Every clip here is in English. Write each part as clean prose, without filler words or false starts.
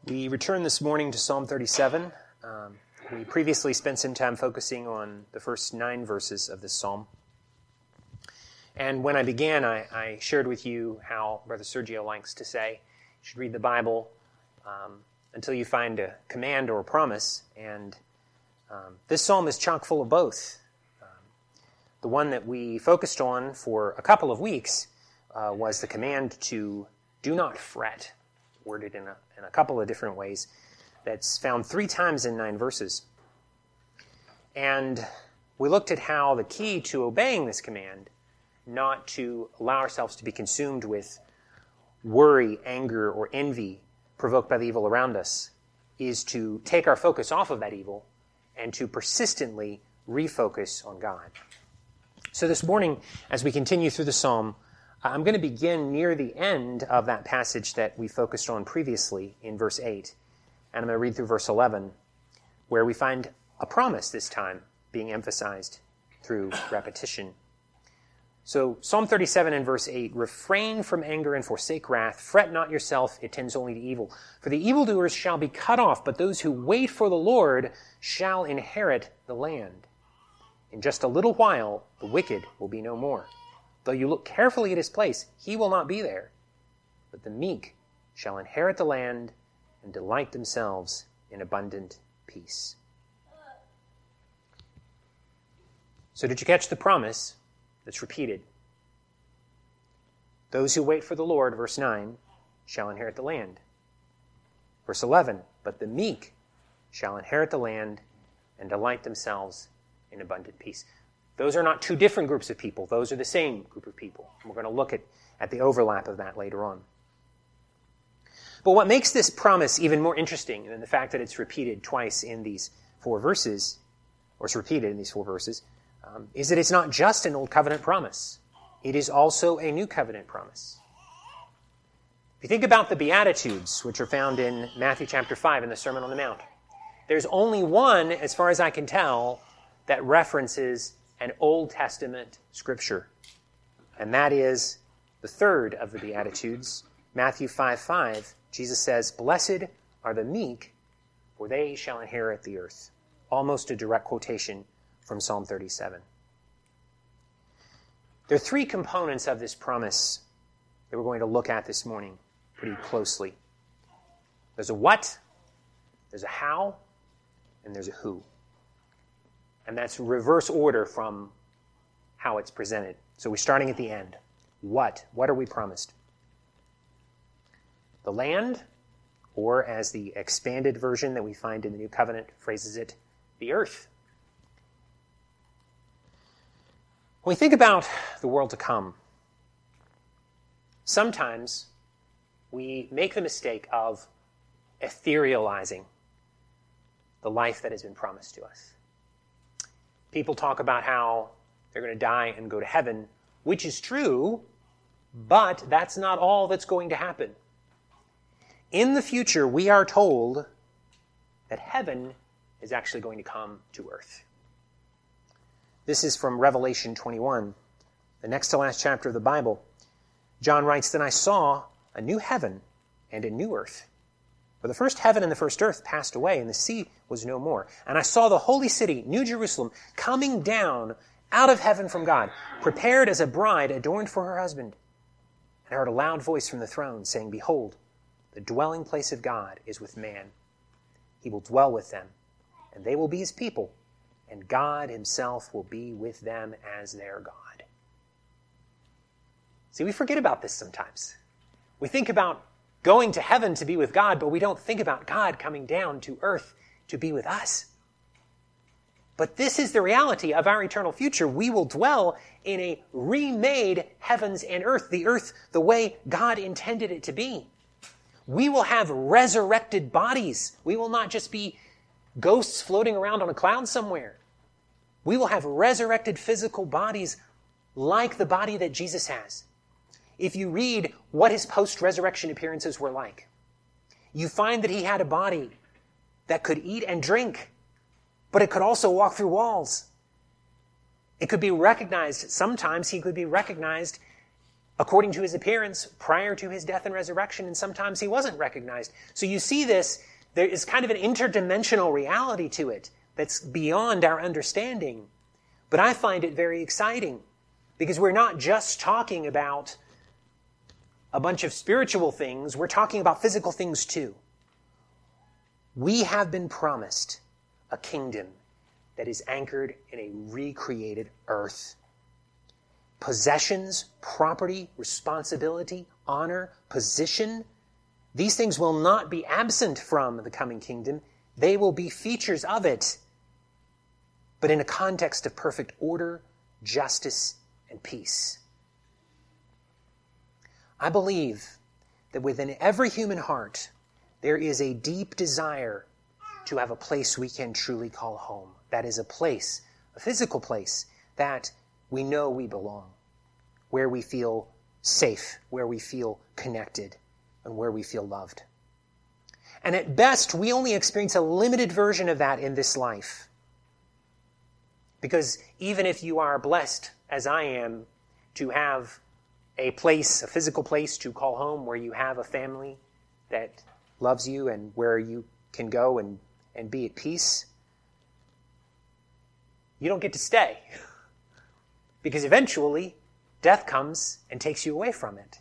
We return this morning to Psalm 37. We previously spent some time focusing on the first 9 verses of this psalm. And when I began, I shared with you how Brother Sergio likes to say, you should read the Bible until you find a command or a promise. And this psalm is chock full of both. The one that we focused on for a couple of weeks was the command to do not fret, worded in a couple of different ways. That's found 3 times in 9 verses. And we looked at how the key to obeying this command, not to allow ourselves to be consumed with worry, anger, or envy provoked by the evil around us, is to take our focus off of that evil and to persistently refocus on God. So this morning, as we continue through the psalm, I'm going to begin near the end of that passage that we focused on previously in verse 8. And I'm going to read through verse 11, where we find a promise this time being emphasized through repetition. So Psalm 37 and verse 8, refrain from anger and forsake wrath. Fret not yourself, it tends only to evil. For the evildoers shall be cut off, but those who wait for the Lord shall inherit the land. In just a little while, the wicked will be no more. Though you look carefully at his place, he will not be there. But the meek shall inherit the land and delight themselves in abundant peace. So did you catch the promise that's repeated? Those who wait for the Lord, verse 9, shall inherit the land. Verse 11, but the meek shall inherit the land and delight themselves in abundant peace. Those are not 2 different groups of people. Those are the same group of people. And we're going to look at the overlap of that later on. But what makes this promise even more interesting than the fact that it's repeated twice in these 4 verses, or it's repeated in these 4 verses, is that it's not just an Old Covenant promise. It is also a New Covenant promise. If you think about the Beatitudes, which are found in Matthew chapter 5 in the Sermon on the Mount, there's only one, as far as I can tell, that references an Old Testament scripture. And that is the 3rd of the Beatitudes, Matthew 5:5. Jesus says, blessed are the meek, for they shall inherit the earth. Almost a direct quotation from Psalm 37. There are 3 components of this promise that we're going to look at this morning pretty closely. There's a what, there's a how, and there's a who. And that's reverse order from how it's presented. So we're starting at the end. What? What are we promised? The land, or as the expanded version that we find in the New Covenant phrases it, the earth. When we think about the world to come, sometimes we make the mistake of etherealizing the life that has been promised to us. People talk about how they're going to die and go to heaven, which is true, but that's not all that's going to happen. In the future, we are told that heaven is actually going to come to earth. This is from Revelation 21, the next to last chapter of the Bible. John writes, then I saw a new heaven and a new earth. For the first heaven and the first earth passed away, and the sea was no more. And I saw the holy city, New Jerusalem, coming down out of heaven from God, prepared as a bride adorned for her husband. And I heard a loud voice from the throne saying, behold, the dwelling place of God is with man. He will dwell with them, and they will be his people, and God himself will be with them as their God. See, we forget about this sometimes. We think about going to heaven to be with God, but we don't think about God coming down to earth to be with us. But this is the reality of our eternal future. We will dwell in a remade heavens and earth the way God intended it to be. We will have resurrected bodies. We will not just be ghosts floating around on a cloud somewhere. We will have resurrected physical bodies like the body that Jesus has. If you read what his post-resurrection appearances were like, you find that he had a body that could eat and drink, but it could also walk through walls. It could be recognized. Sometimes he could be recognized according to his appearance prior to his death and resurrection, and sometimes he wasn't recognized. So you see this, there is kind of an interdimensional reality to it that's beyond our understanding. But I find it very exciting because we're not just talking about a bunch of spiritual things, we're talking about physical things too. We have been promised a kingdom that is anchored in a recreated earth. Possessions, property, responsibility, honor, position, these things will not be absent from the coming kingdom. They will be features of it, but in a context of perfect order, justice, and peace. I believe that within every human heart, there is a deep desire to have a place we can truly call home. That is a place, a physical place, that we know we belong, where we feel safe, where we feel connected, and where we feel loved. And at best, we only experience a limited version of that in this life. Because even if you are blessed, as I am, to have a place, a physical place to call home, where you have a family that loves you and where you can go and be at peace, you don't get to stay. Because eventually, death comes and takes you away from it.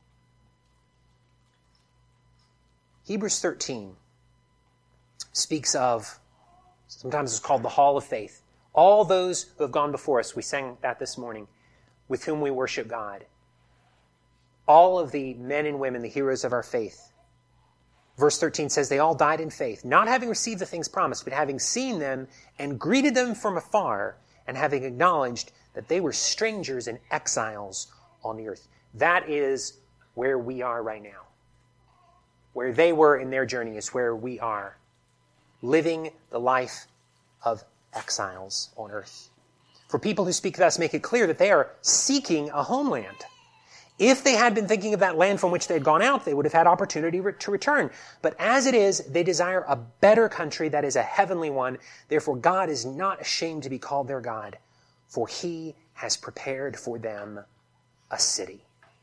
Hebrews 13 speaks of, sometimes it's called the Hall of Faith. All those who have gone before us, we sang that this morning, with whom we worship God. All of the men and women, the heroes of our faith. Verse 13 says, they all died in faith, not having received the things promised, but having seen them and greeted them from afar, and having acknowledged that they were strangers and exiles on the earth. That is where we are right now. Where they were in their journey is where we are, living the life of exiles on earth. For people who speak thus make it clear that they are seeking a homeland. If they had been thinking of that land from which they had gone out, they would have had opportunity to return. But as it is, they desire a better country that is a heavenly one. Therefore, God is not ashamed to be called their God, for he has prepared for them a city.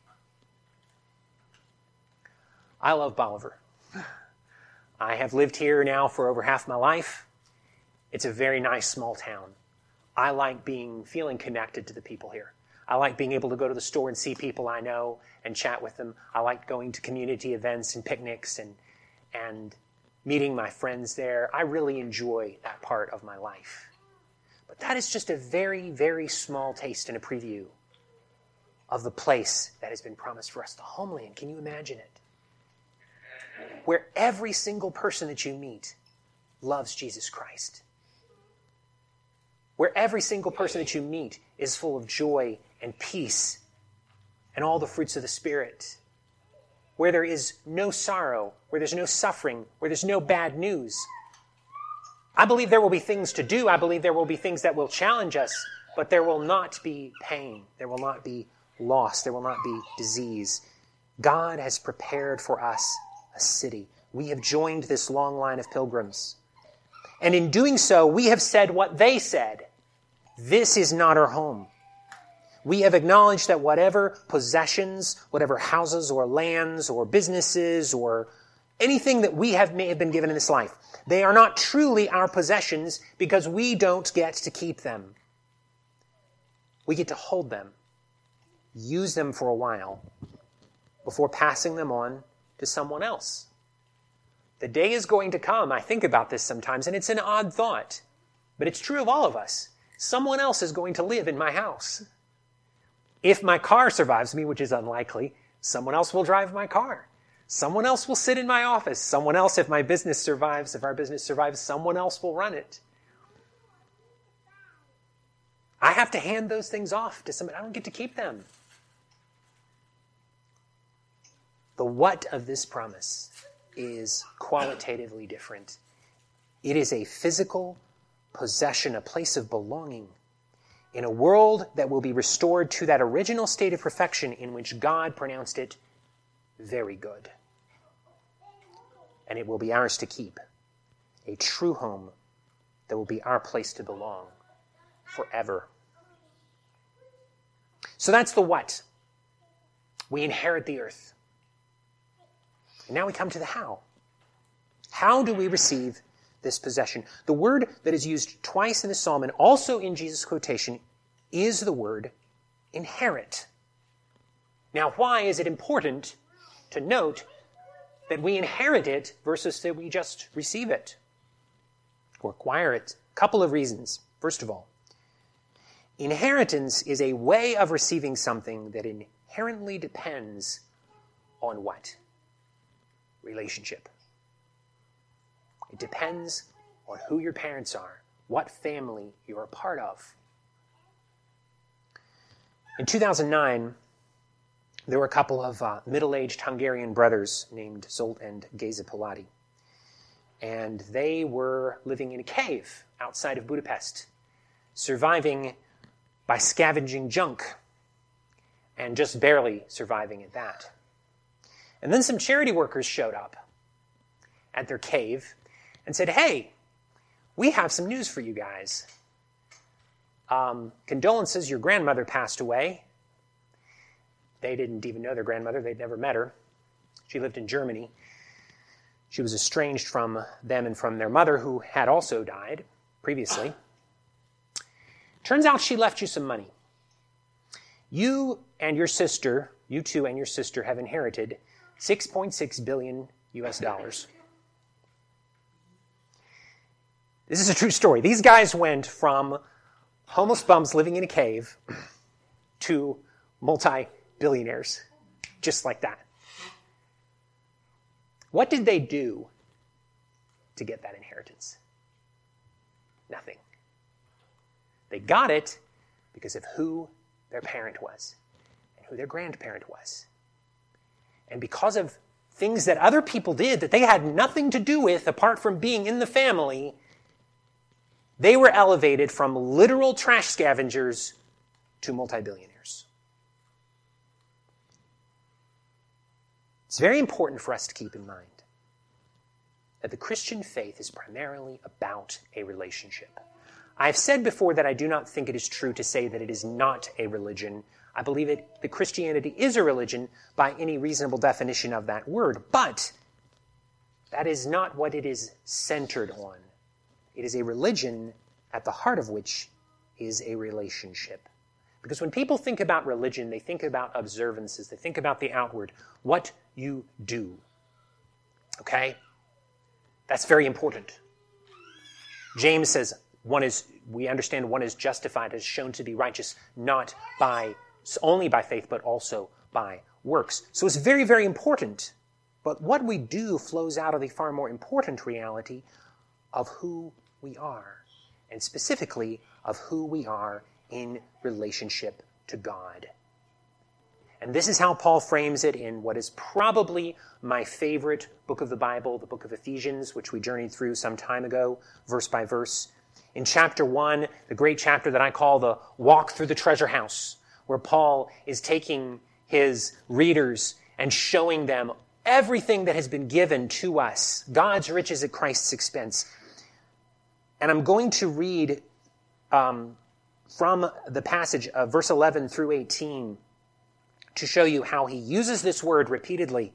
I love Bolivar. I have lived here now for over half my life. It's a very nice small town. I like feeling connected to the people here. I like being able to go to the store and see people I know and chat with them. I like going to community events and picnics and meeting my friends there. I really enjoy that part of my life. But that is just a very, very small taste and a preview of the place that has been promised for us, the homeland. Can you imagine it? Where every single person that you meet loves Jesus Christ. Where every single person that you meet is full of joy and peace and all the fruits of the Spirit. Where there is no sorrow, where there's no suffering, where there's no bad news. I believe there will be things to do. I believe there will be things that will challenge us, but there will not be pain. There will not be loss. There will not be disease. God has prepared for us a city. We have joined this long line of pilgrims. And in doing so, we have said what they said. This is not our home. We have acknowledged that whatever possessions, whatever houses or lands or businesses or anything that we may have been given in this life, they are not truly our possessions because we don't get to keep them. We get to hold them, use them for a while before passing them on to someone else. The day is going to come, I think about this sometimes, and it's an odd thought, but it's true of all of us. Someone else is going to live in my house. If my car survives me, which is unlikely, someone else will drive my car. Someone else will sit in my office. Someone else, if my business survives, if our business survives, someone else will run it. I have to hand those things off to somebody. I don't get to keep them. The what of this promise is qualitatively different. It is a physical possession, a place of belonging in a world that will be restored to that original state of perfection in which God pronounced it very good. And it will be ours to keep. A true home that will be our place to belong forever. So that's the what. We inherit the earth. And now we come to the how. How do we receive this possession? The word that is used twice in the psalm and also in Jesus' quotation is the word inherit. Now, why is it important to note that we inherit it versus that we just receive it or acquire it? A couple of reasons. First of all, inheritance is a way of receiving something that inherently depends on what? Relationship. It depends on who your parents are, what family you're a part of. In 2009, there were a couple of middle-aged Hungarian brothers named Zsolt and Geza Pilati. And they were living in a cave outside of Budapest, surviving by scavenging junk, and just barely surviving at that. And then some charity workers showed up at their cave and said, "Hey, we have some news for you guys. Condolences, your grandmother passed away." They didn't even know their grandmother. They'd never met her. She lived in Germany. She was estranged from them and from their mother, who had also died previously. Turns out she left you some money. You and your sister, you two and your sister, have inherited $6.6 billion US. This is a true story. These guys went from homeless bums living in a cave to multi-billionaires, just like that. What did they do to get that inheritance? Nothing. They got it because of who their parent was and who their grandparent was. And because of things that other people did that they had nothing to do with apart from being in the family, they were elevated from literal trash scavengers to multi-billionaires. It's very important for us to keep in mind that the Christian faith is primarily about a relationship. I've said before that I do not think it is true to say that it is not a religion. I believe that Christianity is a religion by any reasonable definition of that word, but that is not what it is centered on. It is a religion at the heart of which is a relationship. Because when people think about religion, they think about observances. They think about the outward, what you do. Okay? That's very important. James says we understand one is justified, is shown to be righteous, not only by faith, but also by works. So it's very, very important. But what we do flows out of the far more important reality of who we are, and specifically of who we are in relationship to God. And this is how Paul frames it in what is probably my favorite book of the Bible, the book of Ephesians, which we journeyed through some time ago, verse by verse. In chapter 1, the great chapter that I call the Walk Through the Treasure House, where Paul is taking his readers and showing them everything that has been given to us, God's riches at Christ's expense. And I'm going to read from the passage of verse 11 through 18 to show you how he uses this word repeatedly.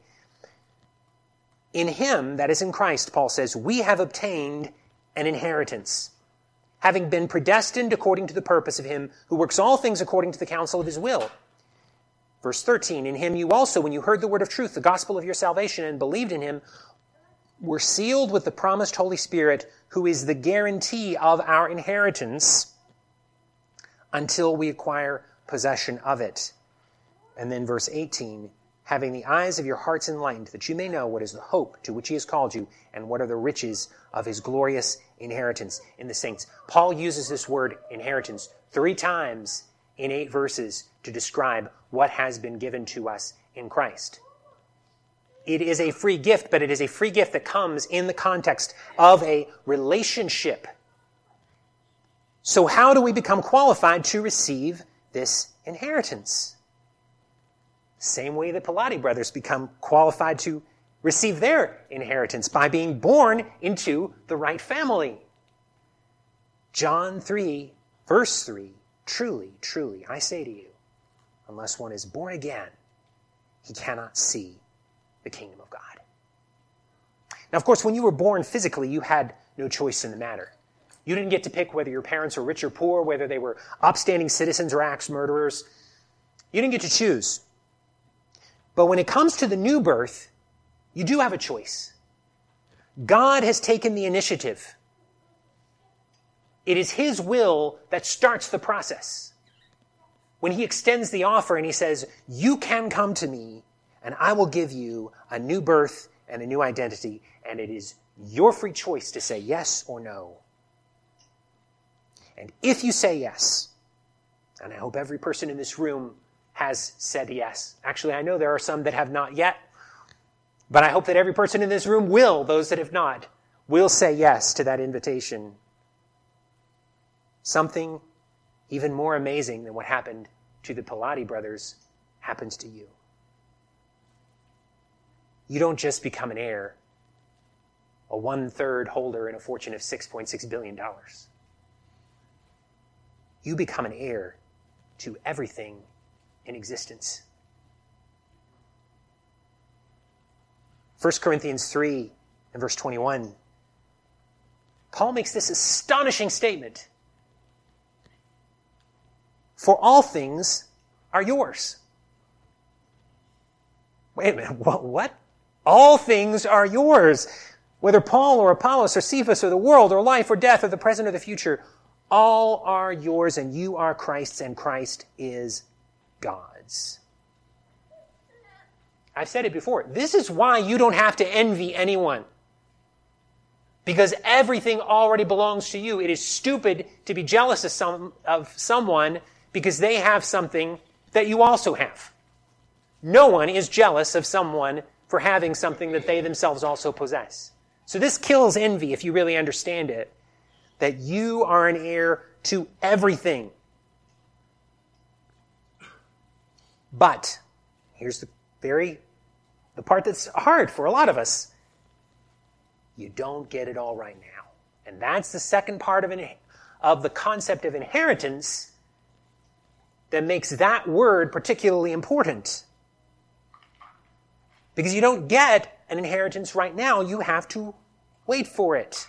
In him, that is in Christ, Paul says, we have obtained an inheritance, having been predestined according to the purpose of him who works all things according to the counsel of his will. Verse 13, in him you also, when you heard the word of truth, the gospel of your salvation, and believed in him, were sealed with the promised Holy Spirit, who is the guarantee of our inheritance until we acquire possession of it. And then verse 18, having the eyes of your hearts enlightened, that you may know what is the hope to which he has called you, and what are the riches of his glorious inheritance in the saints. Paul uses this word inheritance 3 times in 8 verses to describe what has been given to us in Christ. It is a free gift, but it is a free gift that comes in the context of a relationship. So how do we become qualified to receive this inheritance? Same way the Pilati brothers become qualified to receive their inheritance, by being born into the right family. John 3, verse 3, truly, truly, I say to you, unless one is born again, he cannot see the kingdom of God. Now, of course, when you were born physically, you had no choice in the matter. You didn't get to pick whether your parents were rich or poor, whether they were upstanding citizens or axe murderers. You didn't get to choose. But when it comes to the new birth, you do have a choice. God has taken the initiative. It is his will that starts the process. When he extends the offer and he says, you can come to me and I will give you a new birth and a new identity, and it is your free choice to say yes or no. And if you say yes, and I hope every person in this room has said yes. Actually, I know there are some that have not yet, but I hope that every person in this room will, those that have not, will say yes to that invitation. Something even more amazing than what happened to the Pilati brothers happens to you. You don't just become an heir, a 1/3 holder in a fortune of $6.6 billion. You become an heir to everything in existence. 1 Corinthians 3 and verse 21, Paul makes this astonishing statement. For all things are yours. Wait a minute, what? All things are yours. Whether Paul or Apollos or Cephas or the world or life or death or the present or the future, all are yours, and you are Christ's, and Christ is God's. I've said it before. This is why you don't have to envy anyone. Because everything already belongs to you. It is stupid to be jealous of someone because they have something that you also have. No one is jealous of someone for having something that they themselves also possess. So this kills envy if you really understand it. That you are an heir to everything. But, here's the part that's hard for a lot of us. You don't get it all right now. And that's the second part of the concept of inheritance that makes that word particularly important. Because you don't get an inheritance right now, you have to wait for it.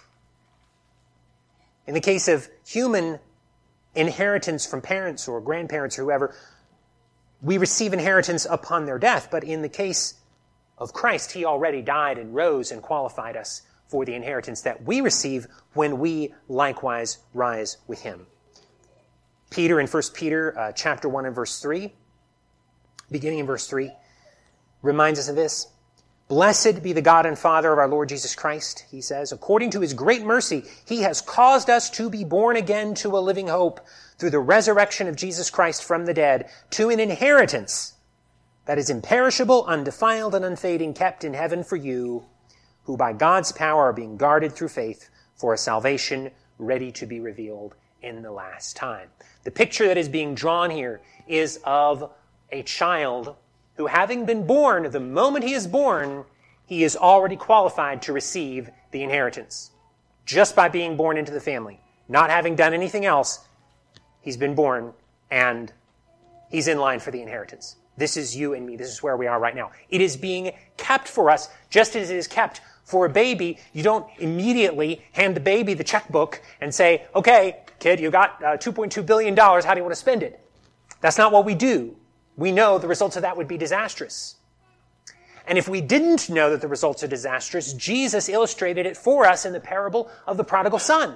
In the case of human inheritance from parents or grandparents or whoever, we receive inheritance upon their death. But in the case of Christ, he already died and rose and qualified us for the inheritance that we receive when we likewise rise with him. Peter in 1 Peter chapter 1 and verse 3, beginning in verse 3, reminds us of this. Blessed be the God and Father of our Lord Jesus Christ, he says. According to his great mercy, he has caused us to be born again to a living hope through the resurrection of Jesus Christ from the dead, to an inheritance that is imperishable, undefiled, and unfading, kept in heaven for you, who by God's power are being guarded through faith for a salvation ready to be revealed in the last time. The picture that is being drawn here is of a child who, having been born, the moment he is born, he is already qualified to receive the inheritance. Just by being born into the family. Not having done anything else, he's been born and he's in line for the inheritance. This is you and me. This is where we are right now. It is being kept for us just as it is kept for a baby. You don't immediately hand the baby the checkbook and say, okay, kid, you got $2.2 billion. How do you want to spend it? That's not what we do. We know the results of that would be disastrous. And if we didn't know that the results are disastrous, Jesus illustrated it for us in the parable of the prodigal son.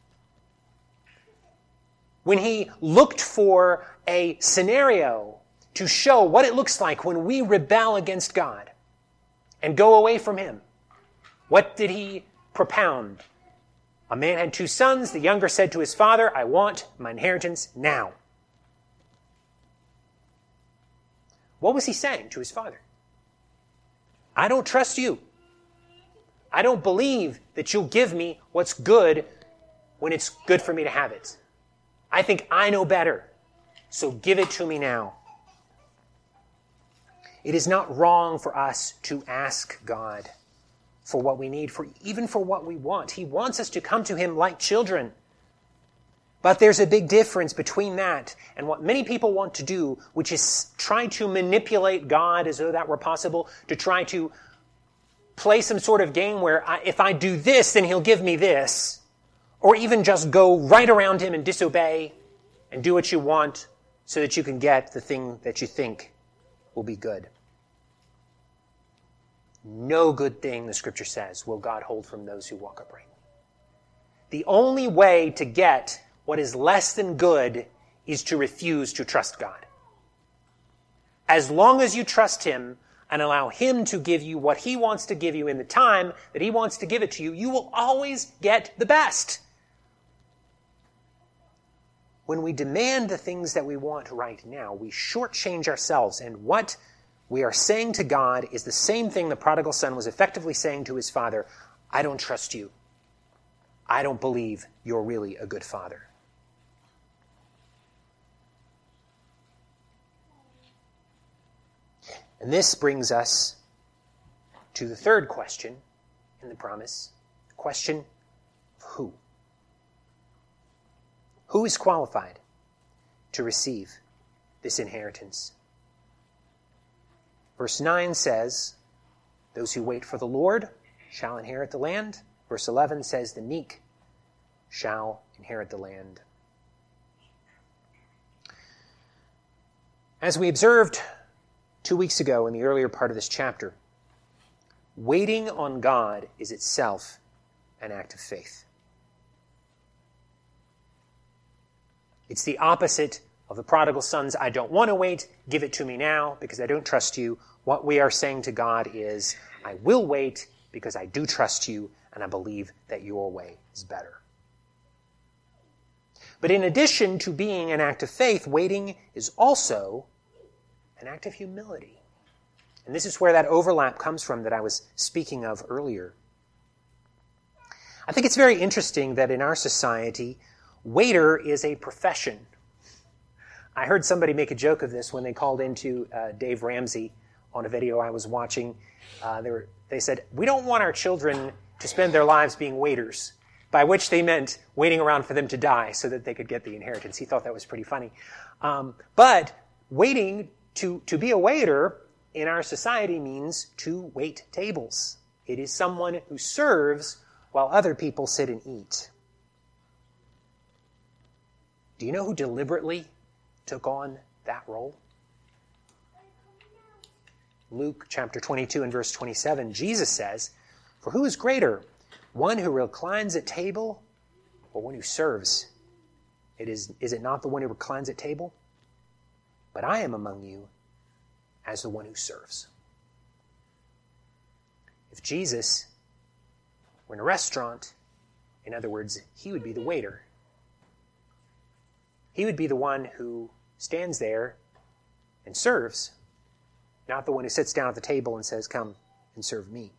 When he looked for a scenario to show what it looks like when we rebel against God and go away from him, what did he propound? A man had 2 sons. The younger said to his father, I want my inheritance now. What was he saying to his father? I don't trust you. I don't believe that you'll give me what's good when it's good for me to have it. I think I know better, so give it to me now. It is not wrong for us to ask God for what we need, even for what we want. He wants us to come to him like children. But there's a big difference between that and what many people want to do, which is try to manipulate God as though that were possible, to try to play some sort of game where if I do this, then he'll give me this, or even just go right around him and disobey and do what you want so that you can get the thing that you think will be good. No good thing, the Scripture says, will God hold from those who walk uprightly. The only way to get what is less than good is to refuse to trust God. As long as you trust him and allow him to give you what he wants to give you in the time that he wants to give it to you, you will always get the best. When we demand the things that we want right now, we shortchange ourselves, and what we are saying to God is the same thing the prodigal son was effectively saying to his father: I don't trust you. I don't believe you're really a good father. And this brings us to the third question in the promise, the question of who. Who is qualified to receive this inheritance? Verse 9 says, those who wait for the Lord shall inherit the land. Verse 11 says, the meek shall inherit the land. As we observed 2 weeks ago in the earlier part of this chapter, waiting on God is itself an act of faith. It's the opposite of the prodigal son's, I don't want to wait, give it to me now because I don't trust you. What we are saying to God is, I will wait because I do trust you and I believe that your way is better. But in addition to being an act of faith, waiting is also an act of humility. And this is where that overlap comes from that I was speaking of earlier. I think it's very interesting that in our society, waiter is a profession. I heard somebody make a joke of this when they called into Dave Ramsey on a video I was watching. They said, we don't want our children to spend their lives being waiters, by which they meant waiting around for them to die so that they could get the inheritance. He thought that was pretty funny. But waiting to be a waiter in our society means to wait tables. It is someone who serves while other people sit and eat. Do you know who deliberately took on that role? Luke chapter 22 and verse 27, Jesus says, for who is greater, one who reclines at table or one who serves? Is it not the one who reclines at table? But I am among you as the one who serves. If Jesus were in a restaurant, in other words, he would be the waiter. He would be the one who stands there and serves, not the one who sits down at the table and says, come and serve me.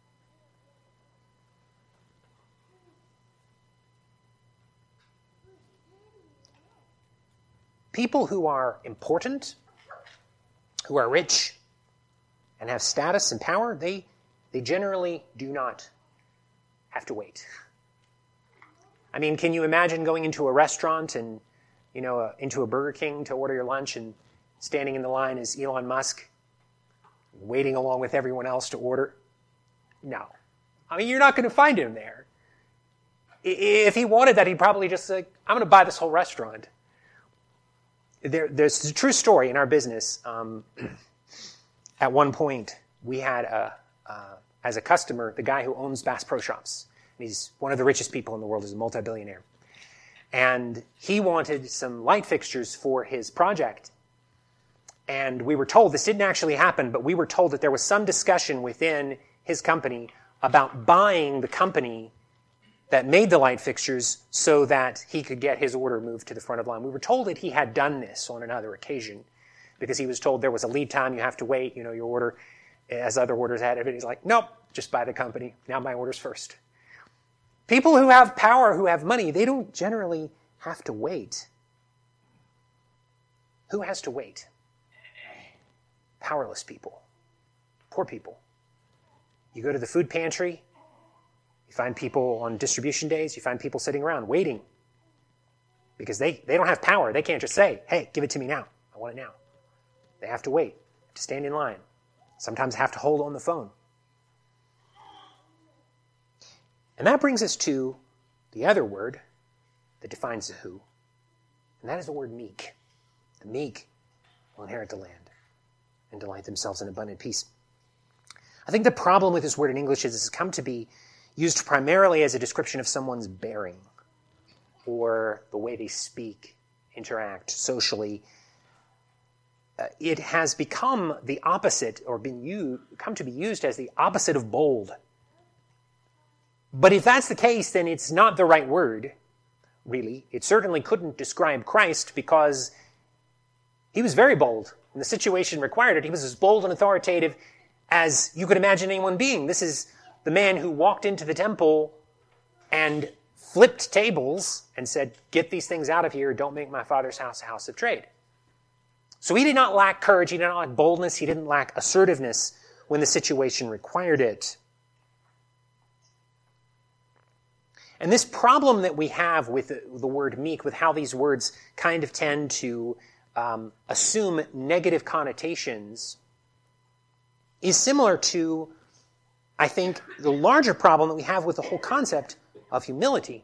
People who are important, who are rich, and have status and power, they generally do not have to wait. I mean, can you imagine going into a restaurant and, into a Burger King to order your lunch and standing in the line is Elon Musk, waiting along with everyone else to order? No. I mean, you're not going to find him there. If he wanted that, he'd probably just say, I'm going to buy this whole restaurant. There's a true story in our business. At one point, we had as a customer, the guy who owns Bass Pro Shops. He's one of the richest people in the world. He's a multi-billionaire. And he wanted some light fixtures for his project. And we were told, this didn't actually happen, but we were told that there was some discussion within his company about buying the company that made the light fixtures so that he could get his order moved to the front of the line. We were told that he had done this on another occasion because he was told there was a lead time, you have to wait, your order, as other orders had it. And he's like, nope, just buy the company. Now my order's first. People who have power, who have money, they don't generally have to wait. Who has to wait? Powerless people. Poor people. You go to the food pantry, you find people on distribution days, you find people sitting around waiting. because they don't have power. They can't just say, hey, give it to me now. I want it now. They have to wait, to stand in line. Sometimes have to hold on the phone. And that brings us to the other word that defines the who, and that is the word meek. The meek will inherit the land and delight themselves in abundant peace. I think the problem with this word in English is it's come to be used primarily as a description of someone's bearing or the way they speak, interact socially. It has become the opposite, or come to be used as the opposite of bold. But if that's the case, then it's not the right word, really. It certainly couldn't describe Christ because he was very bold, and the situation required it. He was as bold and authoritative as you could imagine anyone being. This is the man who walked into the temple and flipped tables and said, get these things out of here, don't make my Father's house a house of trade. So he did not lack courage, he did not lack boldness, he didn't lack assertiveness when the situation required it. And this problem that we have with the word meek, with how these words kind of tend to assume negative connotations, is similar to, I think, the larger problem that we have with the whole concept of humility.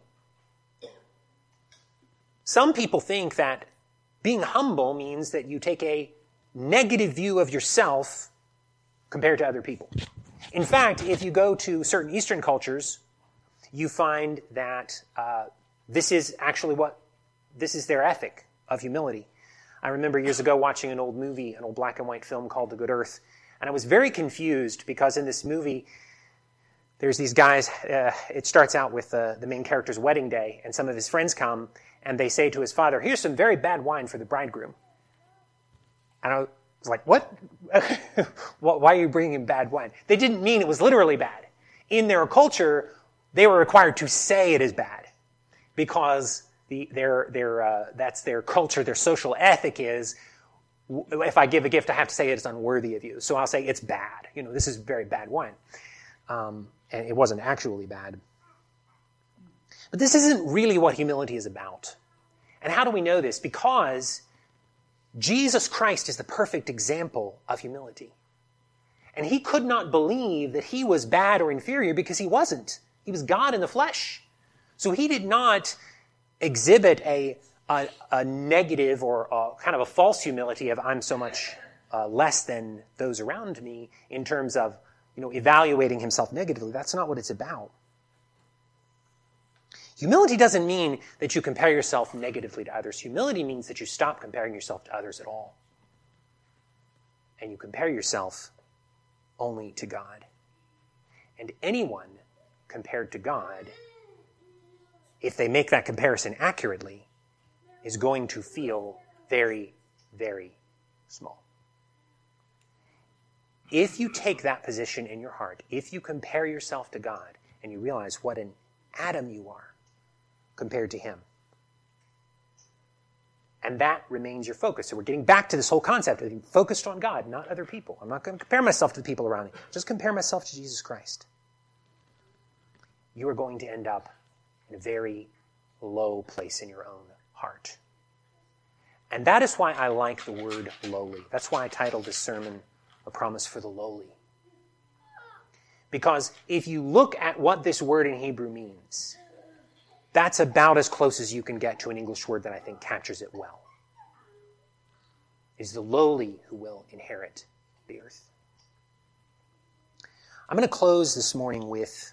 Some people think that being humble means that you take a negative view of yourself compared to other people. In fact, if you go to certain Eastern cultures, you find that this is their ethic of humility. I remember years ago watching an old movie, an old black and white film called The Good Earth, and I was very confused because in this movie, there's these guys, it starts out with the main character's wedding day, and some of his friends come, and they say to his father, here's some very bad wine for the bridegroom. And I was like, what? Why are you bringing him bad wine? They didn't mean it was literally bad. In their culture, they were required to say it is bad because that's their culture, their social ethic is, if I give a gift, I have to say it's unworthy of you. So I'll say it's bad. This is very bad wine. And it wasn't actually bad. But this isn't really what humility is about. And how do we know this? Because Jesus Christ is the perfect example of humility. And he could not believe that he was bad or inferior because he wasn't. He was God in the flesh. So he did not exhibit a negative or kind of a false humility of I'm so much less than those around me in terms of evaluating himself negatively. That's not what it's about. Humility doesn't mean that you compare yourself negatively to others. Humility means that you stop comparing yourself to others at all. And you compare yourself only to God. And anyone compared to God, if they make that comparison accurately, is going to feel very, very small. If you take that position in your heart, if you compare yourself to God and you realize what an atom you are compared to him, and that remains your focus. So we're getting back to this whole concept of being focused on God, not other people. I'm not going to compare myself to the people around me. Just compare myself to Jesus Christ. You are going to end up in a very low place in your own heart. And that is why I like the word lowly. That's why I titled this sermon, A Promise for the Lowly. Because if you look at what this word in Hebrew means, that's about as close as you can get to an English word that I think captures it well. It is the lowly who will inherit the earth. I'm going to close this morning with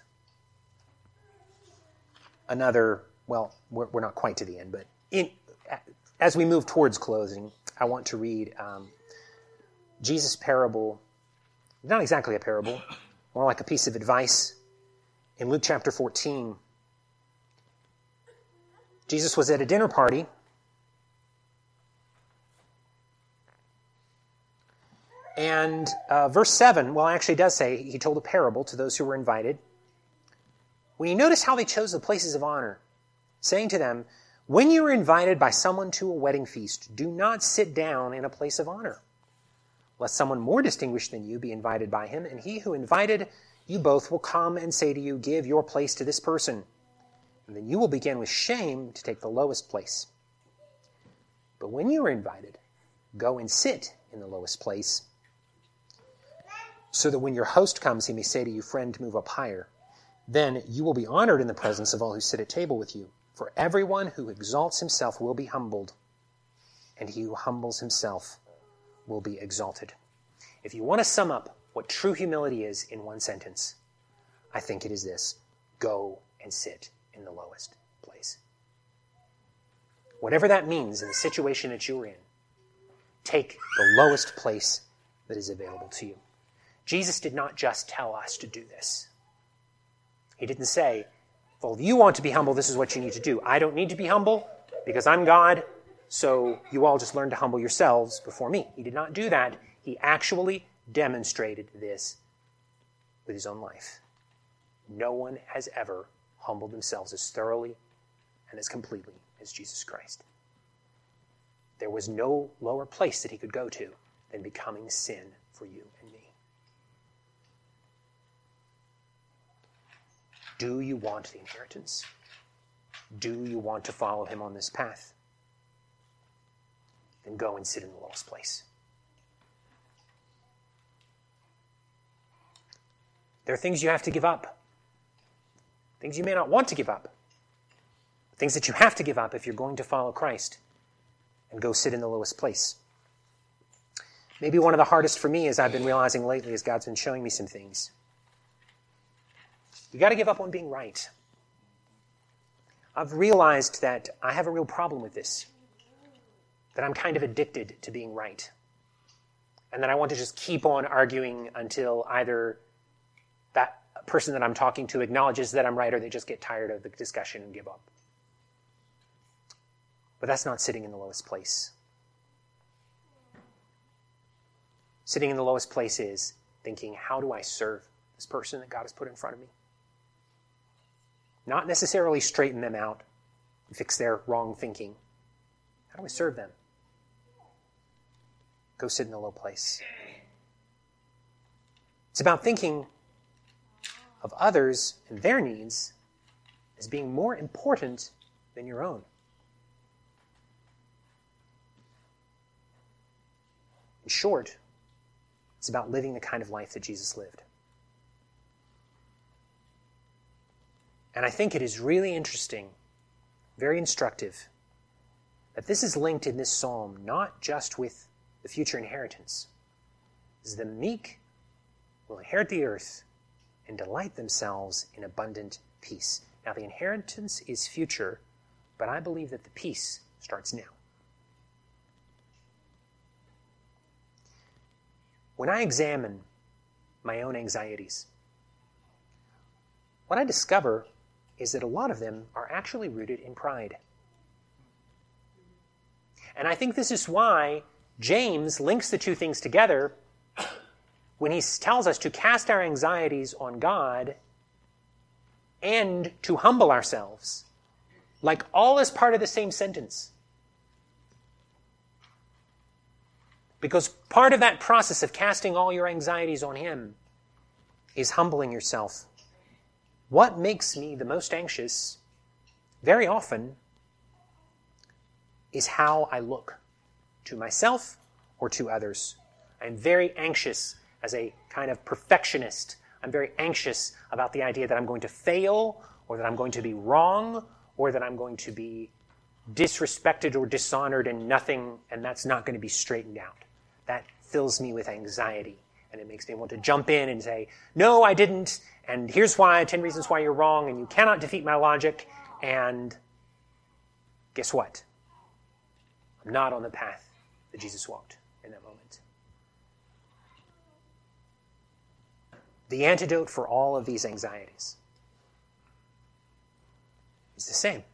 another, well, we're not quite to the end, but as we move towards closing, I want to read Jesus' parable, not exactly a parable, more like a piece of advice. In Luke chapter 14, Jesus was at a dinner party, and verse 7, well, actually does say he told a parable to those who were invited. When you notice how they chose the places of honor, saying to them, when you are invited by someone to a wedding feast, do not sit down in a place of honor, lest someone more distinguished than you be invited by him, and he who invited you both will come and say to you, give your place to this person. And then you will begin with shame to take the lowest place. But when you are invited, go and sit in the lowest place, so that when your host comes, he may say to you, friend, move up higher. Then you will be honored in the presence of all who sit at table with you. For everyone who exalts himself will be humbled, and he who humbles himself will be exalted. If you want to sum up what true humility is in one sentence, I think it is this: go and sit in the lowest place. Whatever that means in the situation that you're in, take the lowest place that is available to you. Jesus did not just tell us to do this. He didn't say, well, if you want to be humble, this is what you need to do. I don't need to be humble because I'm God, so you all just learn to humble yourselves before me. He did not do that. He actually demonstrated this with his own life. No one has ever humbled themselves as thoroughly and as completely as Jesus Christ. There was no lower place that he could go to than becoming sin for you and me. Do you want the inheritance? Do you want to follow him on this path? Then go and sit in the lowest place. There are things you have to give up. Things you may not want to give up. Things that you have to give up if you're going to follow Christ and go sit in the lowest place. Maybe one of the hardest for me, as I've been realizing lately, as God's been showing me some things. You got to give up on being right. I've realized that I have a real problem with this. That I'm kind of addicted to being right. And that I want to just keep on arguing until either that person that I'm talking to acknowledges that I'm right or they just get tired of the discussion and give up. But that's not sitting in the lowest place. Sitting in the lowest place is thinking, how do I serve this person that God has put in front of me? Not necessarily straighten them out and fix their wrong thinking. How do I serve them? Go sit in the low place. It's about thinking of others and their needs as being more important than your own. In short, it's about living the kind of life that Jesus lived. And I think it is really interesting, very instructive, that this is linked in this psalm not just with the future inheritance. As the meek will inherit the earth and delight themselves in abundant peace. Now the inheritance is future, but I believe that the peace starts now. When I examine my own anxieties, what I discover is that a lot of them are actually rooted in pride. And I think this is why James links the two things together when he tells us to cast our anxieties on God and to humble ourselves, like all is part of the same sentence. Because part of that process of casting all your anxieties on him is humbling yourself. What makes me the most anxious, very often, is how I look to myself or to others. I'm very anxious as a kind of perfectionist. I'm very anxious about the idea that I'm going to fail, or that I'm going to be wrong, or that I'm going to be disrespected or dishonored and that's not going to be straightened out. That fills me with anxiety. And it makes me want to jump in and say, no, I didn't, and here's why, 10 reasons why you're wrong, and you cannot defeat my logic, and guess what? I'm not on the path that Jesus walked in that moment. The antidote for all of these anxieties is the same.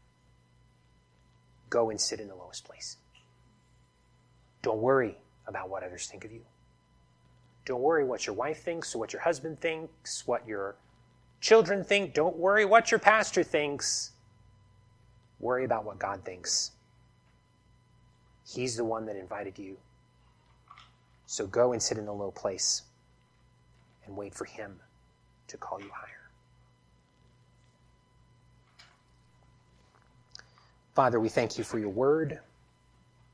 Go and sit in the lowest place. Don't worry about what others think of you. Don't worry what your wife thinks, or what your husband thinks, what your children think. Don't worry what your pastor thinks. Worry about what God thinks. He's the one that invited you. So go and sit in the low place and wait for him to call you higher. Father, we thank you for your word.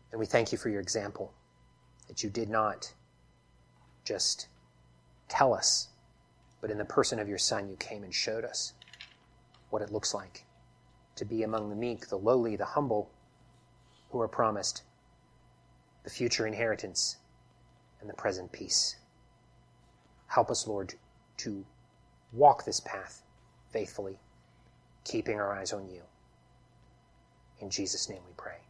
And we thank you for your example, that you did not just tell us, but in the person of your Son, you came and showed us what it looks like to be among the meek, the lowly, the humble, who are promised the future inheritance and the present peace. Help us, Lord, to walk this path faithfully, keeping our eyes on you. In Jesus' name we pray.